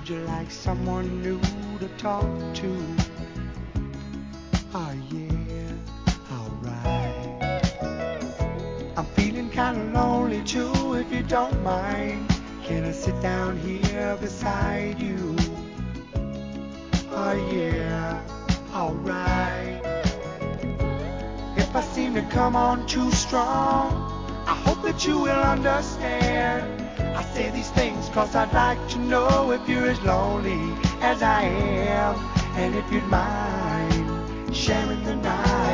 Would you like someone new to talk to? Oh yeah, alright. I'm feeling kinda lonely too, if you don't mind. Can I sit down here beside you? Oh yeah, alright. If I seem to come on too strong, I hope that you will understand. I say these things cause I'd like to know if you're as lonely as I am, and if you'd mind sharing the night.